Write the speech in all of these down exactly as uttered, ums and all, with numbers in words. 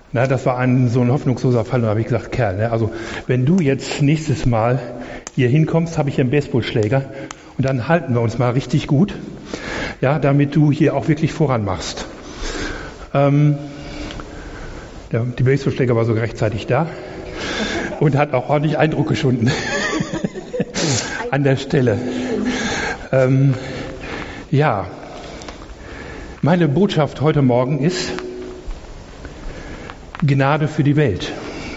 Na, das war ein so ein hoffnungsloser Fall. Und da habe ich gesagt, Kerl, ne, also wenn du jetzt nächstes Mal hier hinkommst, habe ich hier einen Baseballschläger und dann halten wir uns mal richtig gut, ja, damit du hier auch wirklich voranmachst. Ähm, der, die Baseballschläger war sogar rechtzeitig da und hat auch ordentlich Eindruck geschunden an der Stelle. Ähm, ja, meine Botschaft heute Morgen ist Gnade für die Welt.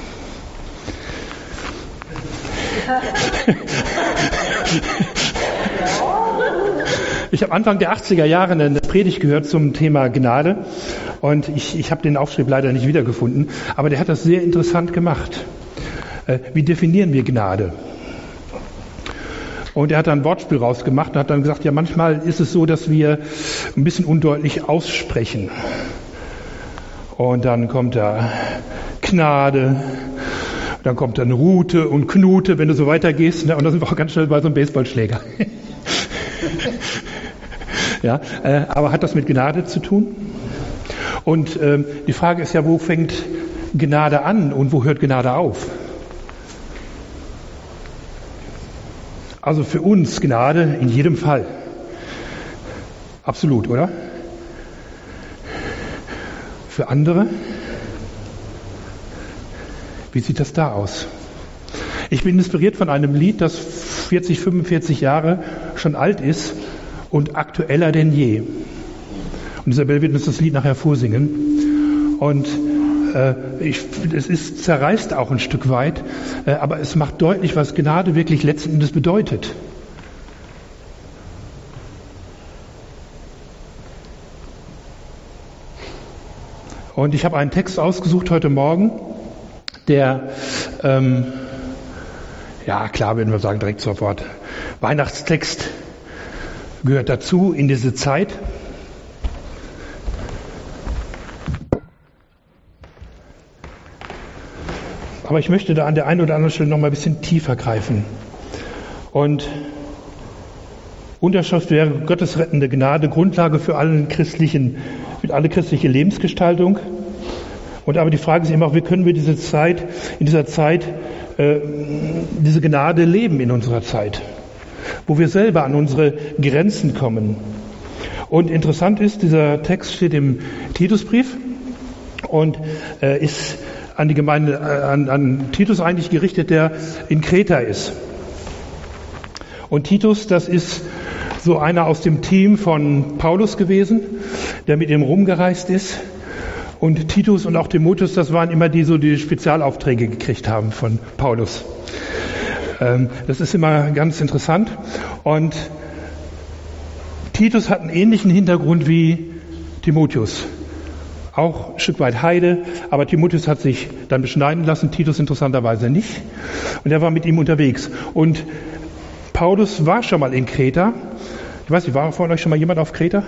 Ich habe Anfang der achtziger Jahre eine Predigt gehört zum Thema Gnade und ich, ich habe den Aufschrieb leider nicht wiedergefunden, aber der hat das sehr interessant gemacht. Äh, wie definieren wir Gnade? Und er hat dann ein Wortspiel rausgemacht und hat dann gesagt, ja, manchmal ist es so, dass wir ein bisschen undeutlich aussprechen. Und dann kommt da Gnade, dann kommt dann Rute und Knute, wenn du so weitergehst, ne? Und dann sind wir auch ganz schnell bei so einem Baseballschläger. Ja, äh, aber hat das mit Gnade zu tun? Und ähm, die Frage ist ja, wo fängt Gnade an und wo hört Gnade auf? Also für uns Gnade in jedem Fall. Absolut, oder? Für andere? Wie sieht das da aus? Ich bin inspiriert von einem Lied, das vierzig, fünfundvierzig Jahre schon alt ist und aktueller denn je. Und Isabel wird uns das Lied nachher vorsingen. Und äh, ich, es ist, zerreißt auch ein Stück weit, äh, aber es macht deutlich, was Gnade wirklich letzten Endes bedeutet. Und ich habe einen Text ausgesucht heute Morgen, der, ähm, ja klar, würden wir sagen, direkt sofort, Weihnachtstext gehört dazu in diese Zeit. Aber ich möchte da an der einen oder anderen Stelle noch mal ein bisschen tiefer greifen. Und Unterschrift wäre Gottes rettende Gnade, Grundlage für allen christlichen, für alle christliche Lebensgestaltung. Und aber die Frage ist eben auch, wie können wir diese Zeit, in dieser Zeit, äh, diese Gnade leben in unserer Zeit, wo wir selber an unsere Grenzen kommen. Und interessant ist, dieser Text steht im Titusbrief und äh, ist an die Gemeinde, äh, an, an Titus eigentlich gerichtet, der in Kreta ist. Und Titus, das ist so einer aus dem Team von Paulus gewesen, der mit ihm rumgereist ist. Und Titus und auch Timotheus, das waren immer die, so die Spezialaufträge gekriegt haben von Paulus. Ähm, das ist immer ganz interessant. Und Titus hat einen ähnlichen Hintergrund wie Timotheus. Auch ein Stück weit Heide, aber Timotheus hat sich dann beschneiden lassen, Titus interessanterweise nicht. Und er war mit ihm unterwegs. Und Paulus war schon mal in Kreta. Ich weiß nicht, war von euch schon mal jemand auf Kreta?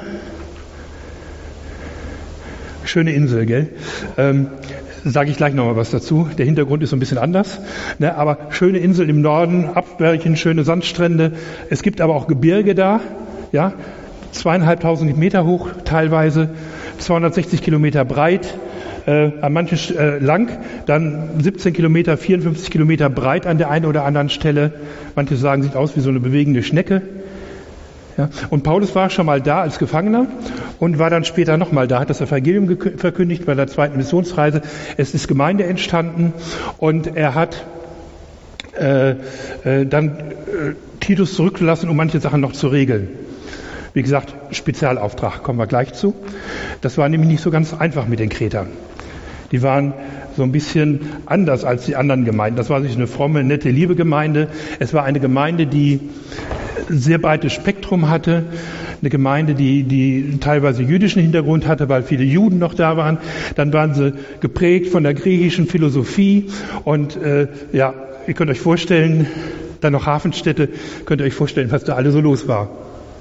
Schöne Insel, gell? Ähm, sage ich gleich nochmal was dazu. Der Hintergrund ist so ein bisschen anders. Ne? Aber schöne Insel im Norden, Abwärchen, schöne Sandstrände. Es gibt aber auch Gebirge da, ja, zweieinhalbtausend Meter hoch teilweise, zweihundertsechzig Kilometer breit, äh, an manchen äh, lang, dann siebzehn Kilometer, vierundfünfzig Kilometer breit an der einen oder anderen Stelle. Manche sagen, sieht aus wie so eine bewegende Schnecke. Ja. Und Paulus war schon mal da als Gefangener und war dann später nochmal da, hat das Evangelium gekü- verkündigt bei der zweiten Missionsreise. Es ist Gemeinde entstanden und er hat äh, äh, dann äh, Titus zurückgelassen, um manche Sachen noch zu regeln. Wie gesagt, Spezialauftrag, kommen wir gleich zu. Das war nämlich nicht so ganz einfach mit den Kretern. Die waren so ein bisschen anders als die anderen Gemeinden. Das war nicht eine fromme, nette, liebe Gemeinde. Es war eine Gemeinde, die sehr breites Spektrum hatte. Eine Gemeinde, die, die teilweise jüdischen Hintergrund hatte, weil viele Juden noch da waren. Dann waren sie geprägt von der griechischen Philosophie. Und äh, ja, ihr könnt euch vorstellen, dann noch Hafenstädte, könnt ihr euch vorstellen, was da alles so los war.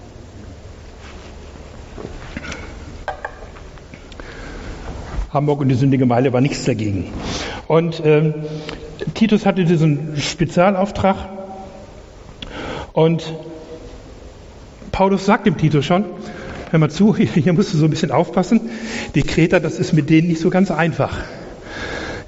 Hamburg und die sündige Meile war nichts dagegen. Und ähm, Titus hatte diesen Spezialauftrag und Paulus sagt dem Titus schon, hör mal zu, hier musst du so ein bisschen aufpassen, die Kreter, das ist mit denen nicht so ganz einfach.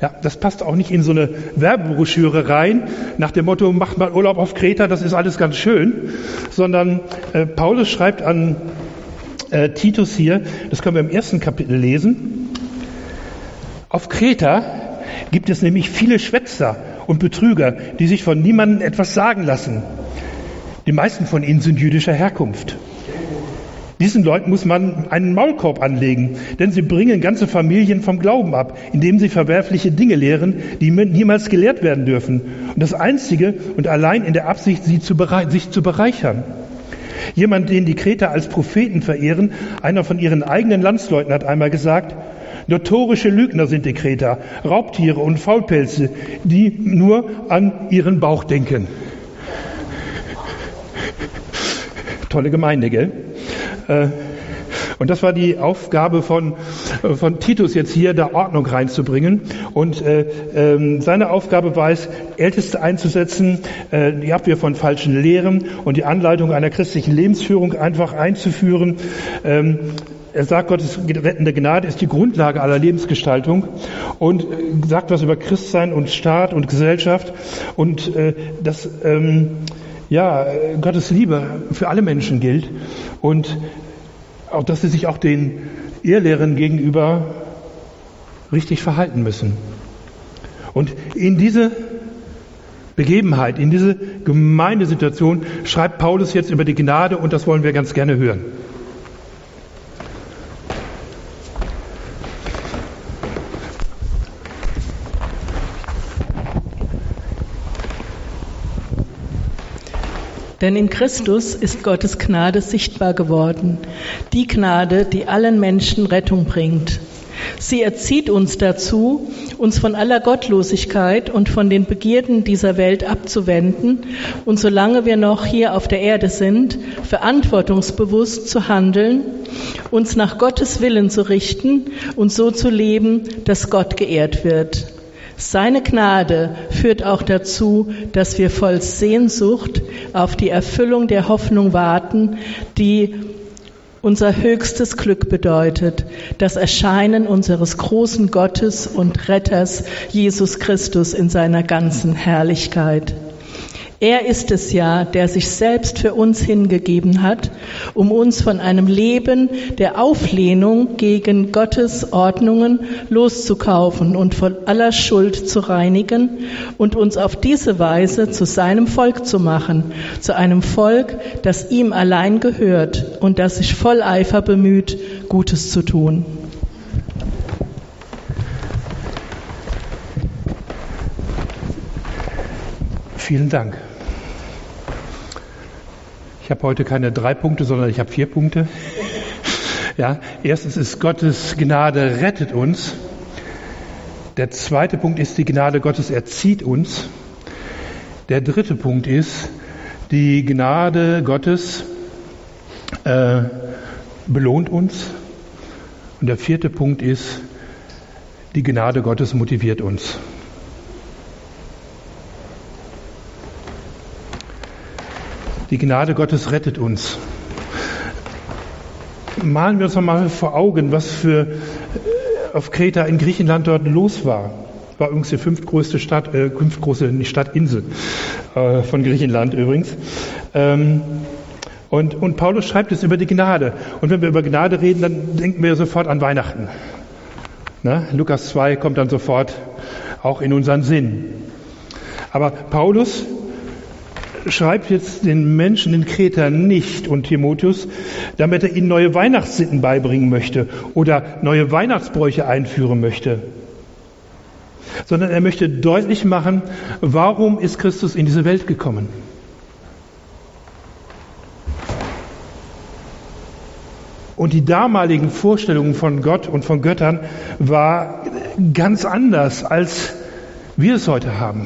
Ja, das passt auch nicht in so eine Werbebroschüre rein, nach dem Motto, macht mal Urlaub auf Kreta, das ist alles ganz schön, sondern äh, Paulus schreibt an äh, Titus hier, das können wir im ersten Kapitel lesen, auf Kreta gibt es nämlich viele Schwätzer und Betrüger, die sich von niemandem etwas sagen lassen. Die meisten von ihnen sind jüdischer Herkunft. Diesen Leuten muss man einen Maulkorb anlegen, denn sie bringen ganze Familien vom Glauben ab, indem sie verwerfliche Dinge lehren, die niemals gelehrt werden dürfen. Und das Einzige und allein in der Absicht, sie zu berei- sich zu bereichern. Jemand, den die Kreter als Propheten verehren, einer von ihren eigenen Landsleuten hat einmal gesagt, notorische Lügner sind die Kreter, Raubtiere und Faulpelze, die nur an ihren Bauch denken. Tolle Gemeinde, gell? Und das war die Aufgabe von, von Titus jetzt hier, da Ordnung reinzubringen. Und äh, äh, seine Aufgabe war es, Älteste einzusetzen, äh, die Abwehr von falschen Lehren und die Anleitung einer christlichen Lebensführung einfach einzuführen. Ähm, Er sagt, Gottes rettende Gnade ist die Grundlage aller Lebensgestaltung und sagt was über Christsein und Staat und Gesellschaft und äh, dass ähm, ja, Gottes Liebe für alle Menschen gilt und auch, dass sie sich auch den Irrlehrern gegenüber richtig verhalten müssen. Und in diese Begebenheit, in diese Gemeindesituation schreibt Paulus jetzt über die Gnade und das wollen wir ganz gerne hören. Denn in Christus ist Gottes Gnade sichtbar geworden, die Gnade, die allen Menschen Rettung bringt. Sie erzieht uns dazu, uns von aller Gottlosigkeit und von den Begierden dieser Welt abzuwenden und solange wir noch hier auf der Erde sind, verantwortungsbewusst zu handeln, uns nach Gottes Willen zu richten und so zu leben, dass Gott geehrt wird. Seine Gnade führt auch dazu, dass wir voll Sehnsucht auf die Erfüllung der Hoffnung warten, die unser höchstes Glück bedeutet, das Erscheinen unseres großen Gottes und Retters Jesus Christus in seiner ganzen Herrlichkeit. Er ist es ja, der sich selbst für uns hingegeben hat, um uns von einem Leben der Auflehnung gegen Gottes Ordnungen loszukaufen und von aller Schuld zu reinigen und uns auf diese Weise zu seinem Volk zu machen, zu einem Volk, das ihm allein gehört und das sich voll Eifer bemüht, Gutes zu tun. Vielen Dank. Ich habe heute keine drei Punkte, sondern ich habe vier Punkte. Ja, erstens ist Gottes Gnade rettet uns. Der zweite Punkt ist, die Gnade Gottes erzieht uns. Der dritte Punkt ist, die Gnade Gottes äh, belohnt uns. Und der vierte Punkt ist, die Gnade Gottes motiviert uns. Die Gnade Gottes rettet uns. Malen wir uns noch mal vor Augen, was für auf Kreta in Griechenland dort los war. War übrigens die fünftgrößte Stadt, äh, fünftgrößte Stadtinsel äh, von Griechenland übrigens. Ähm, und, und Paulus schreibt es über die Gnade. Und wenn wir über Gnade reden, dann denken wir sofort an Weihnachten. Na, Lukas zwei kommt dann sofort auch in unseren Sinn. Aber Paulus schreibt jetzt den Menschen in Kreta nicht und Timotheus, damit er ihnen neue Weihnachtssitten beibringen möchte oder neue Weihnachtsbräuche einführen möchte, sondern er möchte deutlich machen, warum ist Christus in diese Welt gekommen. Und die damaligen Vorstellungen von Gott und von Göttern war ganz anders, als wir es heute haben.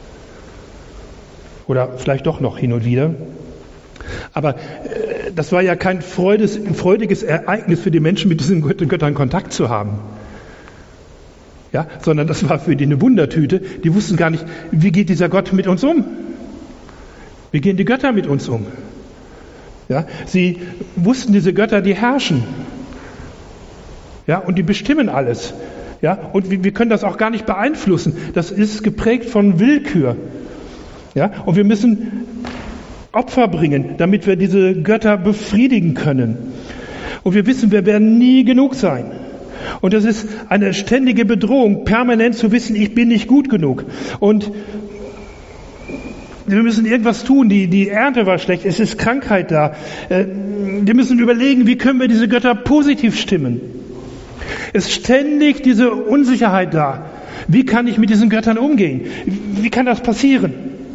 Oder vielleicht doch noch hin und wieder. Aber äh, das war ja kein freudes, freudiges Ereignis für die Menschen, mit diesen Göttern Kontakt zu haben. Ja, sondern das war für die eine Wundertüte. Die wussten gar nicht, wie geht dieser Gott mit uns um? Wie gehen die Götter mit uns um? Ja, sie wussten, diese Götter, die herrschen. Ja, und die bestimmen alles. Ja, und wir können das auch gar nicht beeinflussen. Das ist geprägt von Willkür. Ja, und wir müssen Opfer bringen, damit wir diese Götter befriedigen können. Und wir wissen, wir werden nie genug sein. Und das ist eine ständige Bedrohung, permanent zu wissen, ich bin nicht gut genug. Und wir müssen irgendwas tun, die, die Ernte war schlecht, es ist Krankheit da. Wir müssen überlegen, wie können wir diese Götter positiv stimmen. Es ist ständig diese Unsicherheit da. Wie kann ich mit diesen Göttern umgehen? Wie kann das passieren?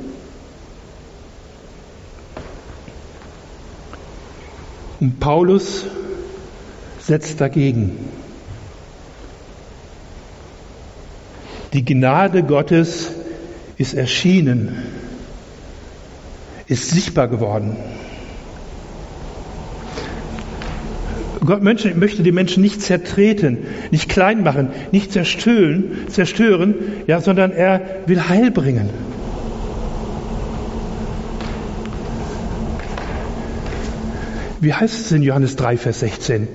Und Paulus setzt dagegen. Die Gnade Gottes ist erschienen, ist sichtbar geworden. Gott möchte die Menschen nicht zertreten, nicht klein machen, nicht zerstören, zerstören, ja, sondern er will Heil bringen. Wie heißt es in Johannes drei, Vers sechzehn?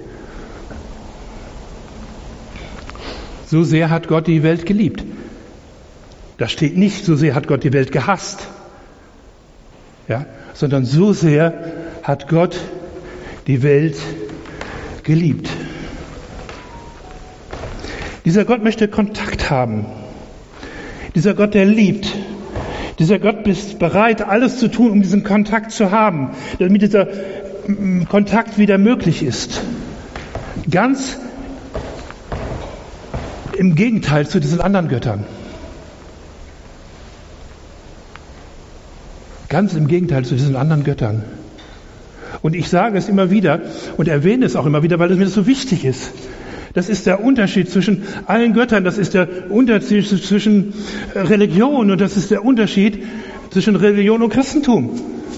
So sehr hat Gott die Welt geliebt. Da steht nicht, so sehr hat Gott die Welt gehasst, ja, sondern so sehr hat Gott die Welt geliebt. Dieser Gott möchte Kontakt haben. Dieser Gott, der liebt. Dieser Gott ist bereit, alles zu tun, um diesen Kontakt zu haben, damit dieser Kontakt wieder möglich ist. Ganz im Gegenteil zu diesen anderen Göttern. Ganz im Gegenteil zu diesen anderen Göttern. Und ich sage es immer wieder und erwähne es auch immer wieder, weil es mir so wichtig ist. Das ist der Unterschied zwischen allen Göttern, das ist der Unterschied zwischen Religion und das ist der Unterschied zwischen Religion und Christentum.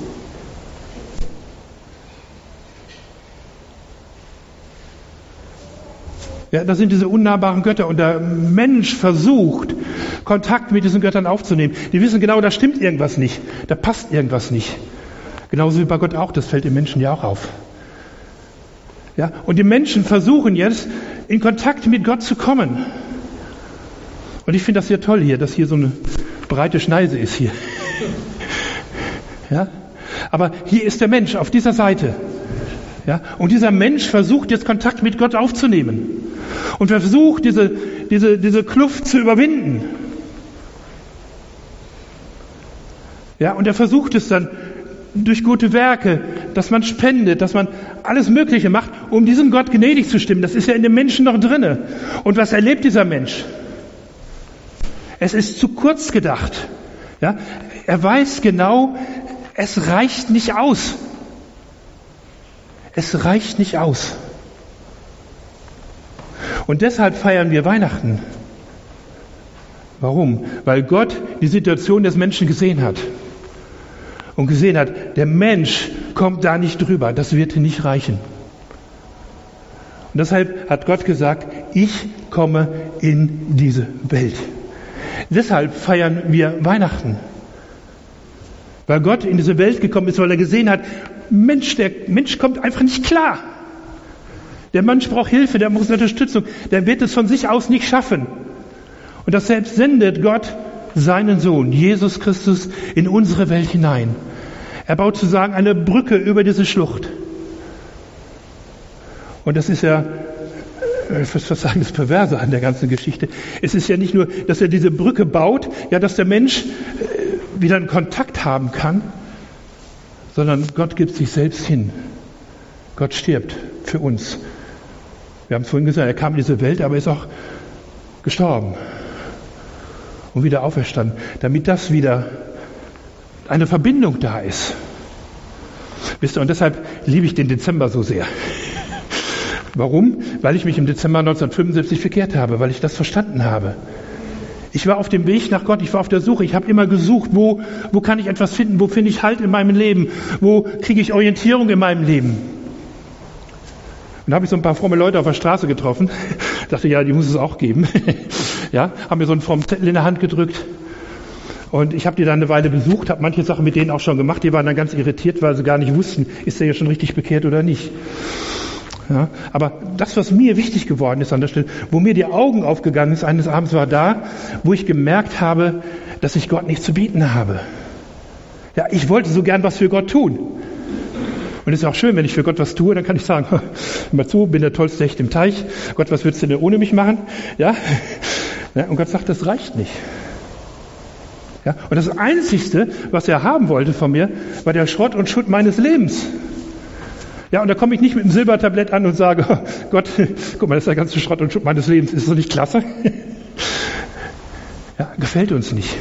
Ja, das sind diese unnahbaren Götter und der Mensch versucht, Kontakt mit diesen Göttern aufzunehmen. Die wissen genau, da stimmt irgendwas nicht, da passt irgendwas nicht. Genauso wie bei Gott auch, das fällt den Menschen ja auch auf. Ja, und die Menschen versuchen jetzt, in Kontakt mit Gott zu kommen. Und ich finde das sehr toll hier, dass hier so eine breite Schneise ist hier. Ja, aber hier ist der Mensch auf dieser Seite. Ja, und dieser Mensch versucht jetzt Kontakt mit Gott aufzunehmen. Und versucht, diese, diese, diese Kluft zu überwinden. Ja, und er versucht es dann durch gute Werke, dass man spendet, dass man alles Mögliche macht, um diesem Gott gnädig zu stimmen. Das ist ja in dem Menschen noch drinne. Und was erlebt dieser Mensch? Es ist zu kurz gedacht. Ja, er weiß genau, es reicht nicht aus. Es reicht nicht aus. Und deshalb feiern wir Weihnachten. Warum? Weil Gott die Situation des Menschen gesehen hat. Und gesehen hat, der Mensch kommt da nicht drüber. Das wird nicht reichen. Und deshalb hat Gott gesagt, ich komme in diese Welt. Deshalb feiern wir Weihnachten. Weil Gott in diese Welt gekommen ist, weil er gesehen hat, Mensch, der Mensch kommt einfach nicht klar. Der Mensch braucht Hilfe, der braucht Unterstützung. Der wird es von sich aus nicht schaffen. Und deshalb sendet Gott seinen Sohn, Jesus Christus, in unsere Welt hinein. Er baut sozusagen eine Brücke über diese Schlucht. Und das ist ja, ich würde sagen, das Perverse an der ganzen Geschichte. Es ist ja nicht nur, dass er diese Brücke baut, ja, dass der Mensch wieder einen Kontakt haben kann, sondern Gott gibt sich selbst hin. Gott stirbt für uns. Wir haben es vorhin gesagt, er kam in diese Welt, aber er ist auch gestorben und wieder auferstanden, damit das wieder eine Verbindung da ist. Wisst ihr, und deshalb liebe ich den Dezember so sehr. Warum? Weil ich mich im Dezember neunzehnhundertfünfundsiebzig bekehrt habe, weil ich das verstanden habe. Ich war auf dem Weg nach Gott, ich war auf der Suche, ich habe immer gesucht, wo, wo kann ich etwas finden, wo finde ich Halt in meinem Leben, wo kriege ich Orientierung in meinem Leben. Und da habe ich so ein paar fromme Leute auf der Straße getroffen, dachte, ja, die muss es auch geben. Ja, haben mir so einen frommen Zettel in der Hand gedrückt und ich habe die dann eine Weile besucht, habe manche Sachen mit denen auch schon gemacht, die waren dann ganz irritiert, weil sie gar nicht wussten, ist der ja schon richtig bekehrt oder nicht. Ja, aber das, was mir wichtig geworden ist an der Stelle, wo mir die Augen aufgegangen ist eines Abends, war da, wo ich gemerkt habe, dass ich Gott nichts zu bieten habe. Ja, ich wollte so gern was für Gott tun. Und es ist auch schön, wenn ich für Gott was tue, dann kann ich sagen, hör mal zu, bin der tollste Hecht im Teich. Gott, was würdest du denn ohne mich machen? Ja? Ja, und Gott sagt, das reicht nicht. Ja? Und das Einzigste, was er haben wollte von mir, war der Schrott und Schutt meines Lebens. Ja, und da komme ich nicht mit dem Silbertablett an und sage, oh Gott, guck mal, das ist der ganze Schrott und Schutt meines Lebens. Ist das nicht klasse? Ja, gefällt uns nicht.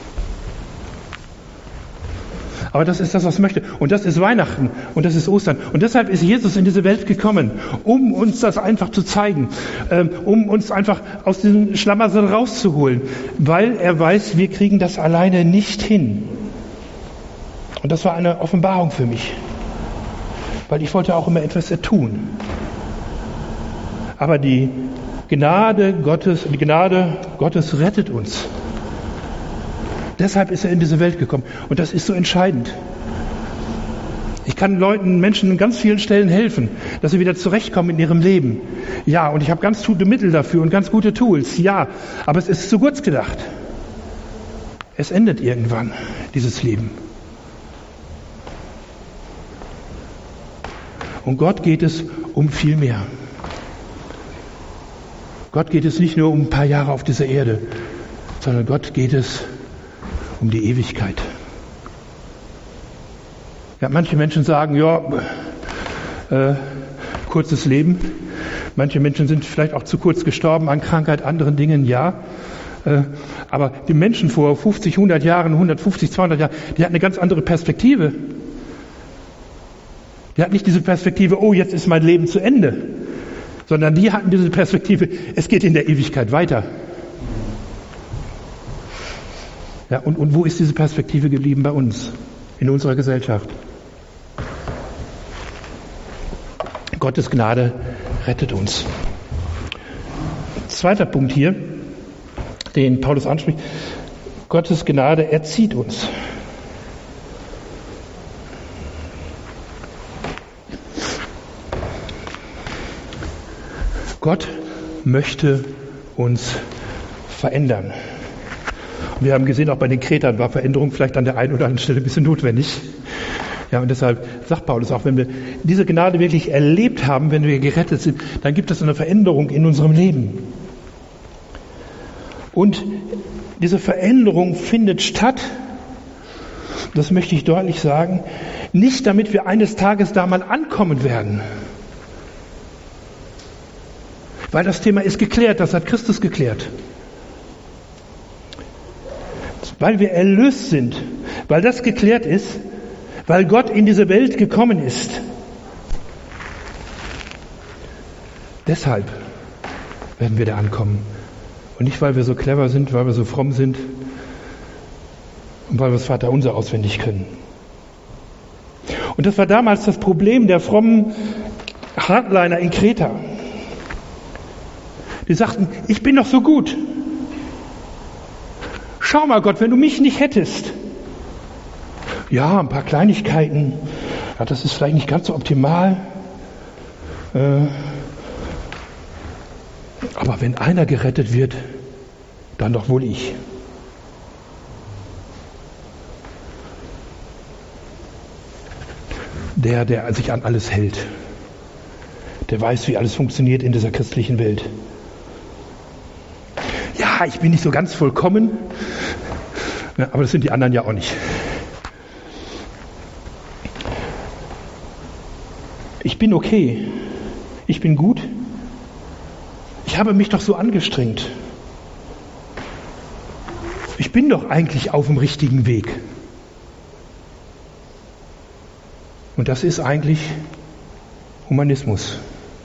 Aber das ist das, was er möchte. Und das ist Weihnachten und das ist Ostern. Und deshalb ist Jesus in diese Welt gekommen, um uns das einfach zu zeigen, ähm, um uns einfach aus diesem Schlamassel rauszuholen, weil er weiß, wir kriegen das alleine nicht hin. Und das war eine Offenbarung für mich, weil ich wollte auch immer etwas tun. Aber die Gnade Gottes, die Gnade Gottes rettet uns. Deshalb ist er in diese Welt gekommen. Und das ist so entscheidend. Ich kann Leuten, Menschen an ganz vielen Stellen helfen, dass sie wieder zurechtkommen in ihrem Leben. Ja, und ich habe ganz gute Mittel dafür und ganz gute Tools. Ja, aber es ist zu kurz gedacht. Es endet irgendwann, dieses Leben. Und Gott geht es um viel mehr. Gott geht es nicht nur um ein paar Jahre auf dieser Erde, sondern Gott geht es um die Ewigkeit. Ja, manche Menschen sagen, ja, äh, kurzes Leben. Manche Menschen sind vielleicht auch zu kurz gestorben an Krankheit, anderen Dingen, ja. Äh, aber die Menschen vor fünfzig, hundert Jahren, hundertfünfzig, zweihundert Jahren, die hatten eine ganz andere Perspektive. Die hatten nicht diese Perspektive, oh, jetzt ist mein Leben zu Ende. Sondern die hatten diese Perspektive, es geht in der Ewigkeit weiter. Ja, und, und wo ist diese Perspektive geblieben bei uns, in unserer Gesellschaft? Gottes Gnade rettet uns. Zweiter Punkt hier, den Paulus anspricht, Gottes Gnade erzieht uns. Gott möchte uns verändern. Wir haben gesehen, auch bei den Kretern war Veränderung vielleicht an der einen oder anderen Stelle ein bisschen notwendig. Ja, und deshalb sagt Paulus auch, wenn wir diese Gnade wirklich erlebt haben, wenn wir gerettet sind, dann gibt es eine Veränderung in unserem Leben. Und diese Veränderung findet statt, das möchte ich deutlich sagen, nicht damit wir eines Tages da mal ankommen werden. Weil das Thema ist geklärt, das hat Christus geklärt. Weil wir erlöst sind, weil das geklärt ist, weil Gott in diese Welt gekommen ist. Deshalb werden wir da ankommen. Und nicht, weil wir so clever sind, weil wir so fromm sind und weil wir das Vaterunser auswendig können. Und das war damals das Problem der frommen Hardliner in Kreta. Die sagten, ich bin doch so gut. Schau mal Gott, wenn du mich nicht hättest. Ja, ein paar Kleinigkeiten. Ja, das ist vielleicht nicht ganz so optimal. Äh, aber wenn einer gerettet wird, dann doch wohl ich. Der, der sich an alles hält. Der weiß, wie alles funktioniert in dieser christlichen Welt. Ja, ich bin nicht so ganz vollkommen, ja, aber das sind die anderen ja auch nicht. Ich bin okay. Ich bin gut. Ich habe mich doch so angestrengt. Ich bin doch eigentlich auf dem richtigen Weg. Und das ist eigentlich Humanismus.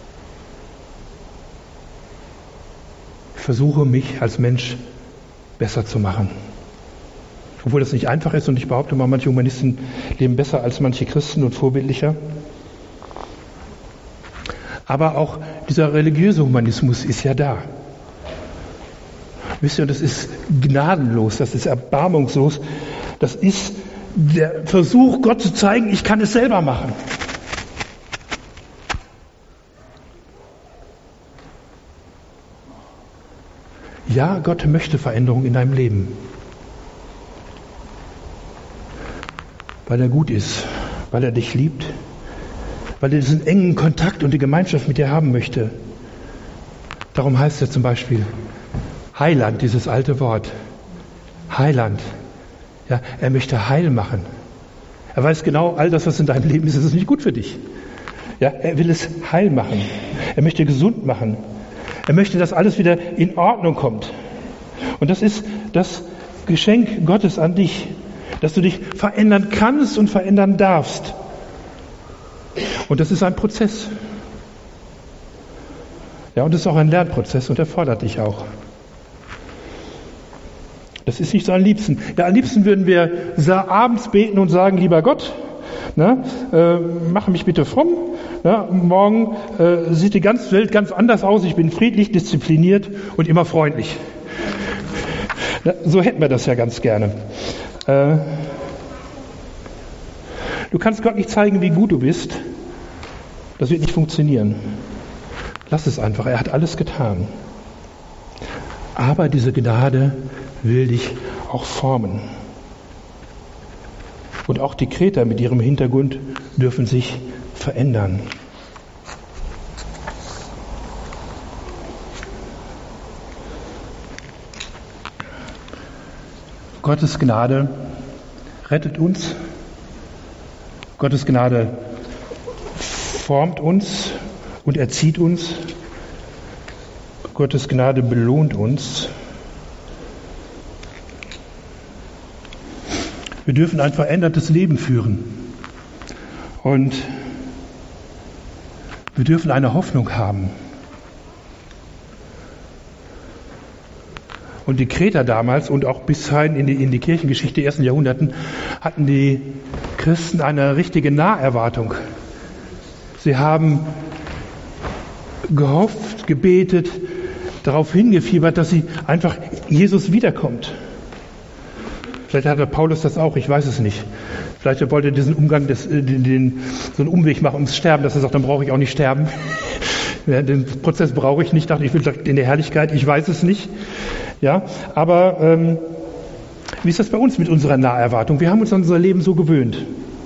Ich versuche, mich als Mensch besser zu machen. Obwohl das nicht einfach ist und ich behaupte mal, manche Humanisten leben besser als manche Christen und vorbildlicher. Aber auch dieser religiöse Humanismus ist ja da. Wisst ihr, und das ist gnadenlos, das ist erbarmungslos. Das ist der Versuch, Gott zu zeigen, ich kann es selber machen. Ja, Gott möchte Veränderung in deinem Leben. Weil er gut ist, weil er dich liebt, weil er diesen engen Kontakt und die Gemeinschaft mit dir haben möchte. Darum heißt er zum Beispiel Heiland, dieses alte Wort. Heiland. Ja, er möchte heil machen. Er weiß genau, all das, was in deinem Leben ist, ist nicht gut für dich. Ja, er will es heil machen. Er möchte gesund machen. Er möchte, dass alles wieder in Ordnung kommt. Und das ist das Geschenk Gottes an dich, dass du dich verändern kannst und verändern darfst. Und das ist ein Prozess. Ja, und es ist auch ein Lernprozess und er fordert dich auch. Das ist nicht so am liebsten. Ja, am liebsten würden wir abends beten und sagen, lieber Gott, ne, äh, mache mich bitte fromm. Ne, morgen äh, sieht die ganze Welt ganz anders aus. Ich bin friedlich, diszipliniert und immer freundlich. Ne, so hätten wir das ja ganz gerne. Äh, du kannst Gott nicht zeigen, wie gut du bist. Das wird nicht funktionieren. Lass es einfach. Er hat alles getan. Aber diese Gnade will dich auch formen. Und auch die Kreter mit ihrem Hintergrund dürfen sich verändern. Gottes Gnade rettet uns. Gottes Gnade formt uns und erzieht uns. Gottes Gnade belohnt uns. Wir dürfen ein verändertes Leben führen. Und wir dürfen eine Hoffnung haben. Und die Kreter damals und auch bis hin in die, in die Kirchengeschichte der ersten Jahrhunderten hatten die Christen eine richtige Naherwartung. Sie haben gehofft, gebetet, darauf hingefiebert, dass sie einfach Jesus wiederkommt. Vielleicht hatte Paulus das auch, ich weiß es nicht. Vielleicht wollte er diesen Umgang, des, den, den, so einen Umweg machen ums Sterben, dass er sagt, dann brauche ich auch nicht sterben. Ja, den Prozess brauche ich nicht, dachte ich, will in der Herrlichkeit, ich weiß es nicht. Ja, aber ähm, wie ist das bei uns mit unserer Naherwartung? Wir haben uns an unser Leben so gewöhnt.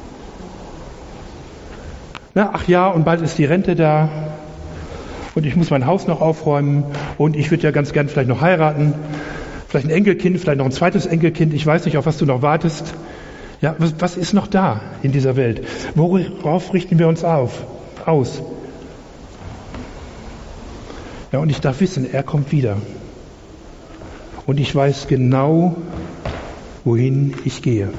Na, ach ja, und bald ist die Rente da und ich muss mein Haus noch aufräumen und ich würde ja ganz gern vielleicht noch heiraten. Vielleicht ein Enkelkind, vielleicht noch ein zweites Enkelkind. Ich weiß nicht, auf was du noch wartest. Ja, was, was ist noch da in dieser Welt? Worauf richten wir uns auf, aus? Ja, und ich darf wissen, er kommt wieder. Und ich weiß genau, wohin ich gehe.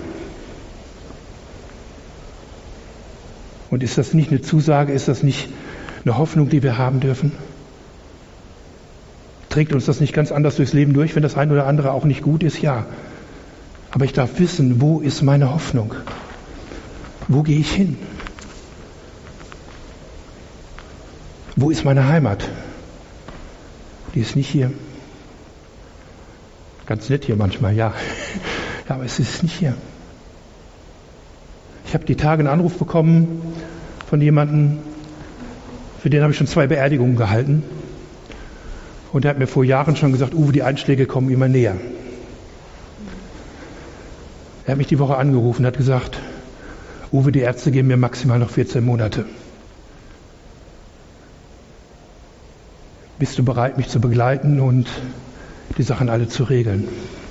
Und ist das nicht eine Zusage? Ist das nicht eine Hoffnung, die wir haben dürfen? Trägt uns das nicht ganz anders durchs Leben durch, wenn das ein oder andere auch nicht gut ist? Ja. Aber ich darf wissen, wo ist meine Hoffnung? Wo gehe ich hin? Wo ist meine Heimat? Die ist nicht hier. Ganz nett hier manchmal, ja. Ja, aber es ist nicht hier. Ich habe die Tage einen Anruf bekommen von jemandem, für den habe ich schon zwei Beerdigungen gehalten. Und er hat mir vor Jahren schon gesagt, Uwe, die Einschläge kommen immer näher. Er hat mich die Woche angerufen und hat gesagt, Uwe, die Ärzte geben mir maximal noch vierzehn Monate. Bist du bereit, mich zu begleiten und die Sachen alle zu regeln?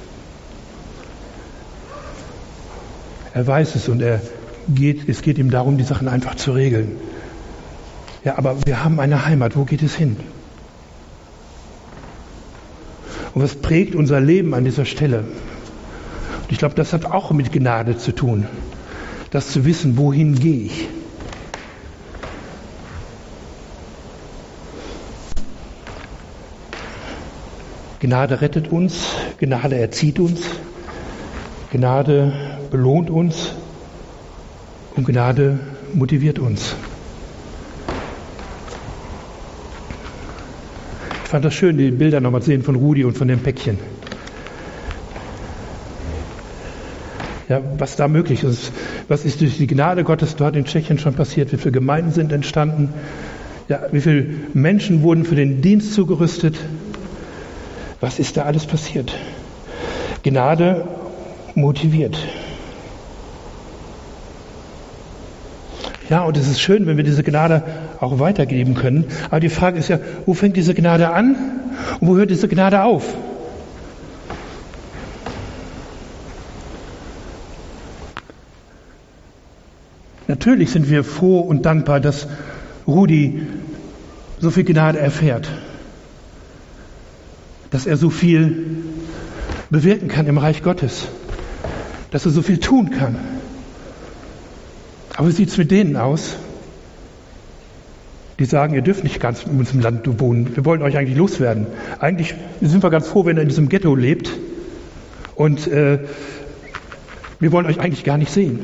Er weiß es und er geht, es geht ihm darum, die Sachen einfach zu regeln. Ja, aber wir haben eine Heimat. Wo geht es hin? Und was prägt unser Leben an dieser Stelle? Und ich glaube, das hat auch mit Gnade zu tun. Das zu wissen, wohin gehe ich? Gnade rettet uns, Gnade erzieht uns, Gnade belohnt uns und Gnade motiviert uns. Ich fand das schön, die Bilder nochmal zu sehen von Rudi und von dem Päckchen. Ja, was da möglich ist. Was ist durch die Gnade Gottes dort in Tschechien schon passiert? Wie viele Gemeinden sind entstanden? Ja, wie viele Menschen wurden für den Dienst zugerüstet? Was ist da alles passiert? Gnade motiviert. Ja, und es ist schön, wenn wir diese Gnade auch weitergeben können. Aber die Frage ist ja, wo fängt diese Gnade an und wo hört diese Gnade auf? Natürlich sind wir froh und dankbar, dass Rudi so viel Gnade erfährt, dass er so viel bewirken kann im Reich Gottes, dass er so viel tun kann. Aber wie sieht es mit denen aus, die sagen, ihr dürft nicht ganz in unserem Land wohnen, wir wollen euch eigentlich loswerden. Eigentlich sind wir ganz froh, wenn ihr in diesem Ghetto lebt und äh, wir wollen euch eigentlich gar nicht sehen.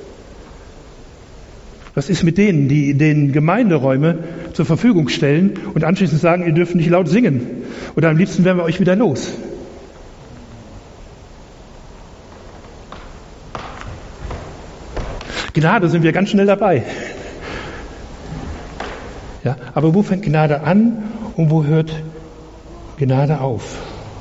Was ist mit denen, die den Gemeinderäume zur Verfügung stellen und anschließend sagen, ihr dürft nicht laut singen oder am liebsten wären wir euch wieder los? Gnade sind wir ganz schnell dabei. Ja, aber wo fängt Gnade an und wo hört Gnade auf?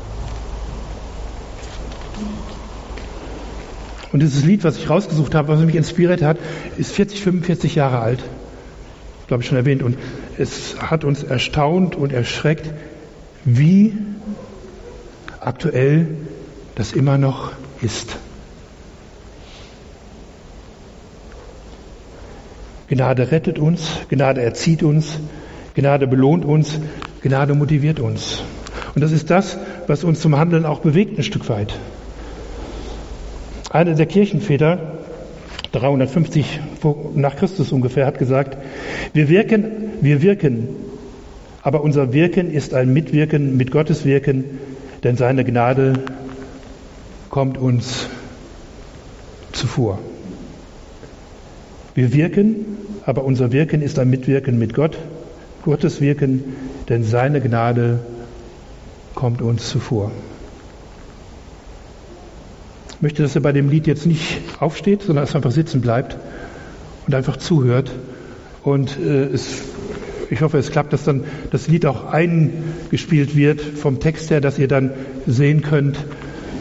Und dieses Lied, was ich rausgesucht habe, was mich inspiriert hat, ist vierzig, fünfundvierzig Jahre alt. Glaube ich schon erwähnt. Und es hat uns erstaunt und erschreckt, wie aktuell das immer noch ist. Gnade rettet uns, Gnade erzieht uns, Gnade belohnt uns, Gnade motiviert uns. Und das ist das, was uns zum Handeln auch bewegt, ein Stück weit. Einer der Kirchenväter, dreihundertfünfzig nach Christus ungefähr, hat gesagt, wir wirken, wir wirken, aber unser Wirken ist ein Mitwirken mit Gottes Wirken, denn seine Gnade kommt uns zuvor. Wir wirken, aber unser Wirken ist ein Mitwirken mit Gott, Gottes Wirken, denn seine Gnade kommt uns zuvor. Ich möchte, dass er bei dem Lied jetzt nicht aufsteht, sondern dass er einfach sitzen bleibt und einfach zuhört. Und äh, es, ich hoffe, es klappt, dass dann das Lied auch eingespielt wird vom Text her, dass ihr dann sehen könnt,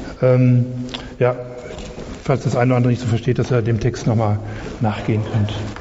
ähm, ja, falls das eine oder andere nicht so versteht, dass ihr dem Text nochmal nachgehen könnt.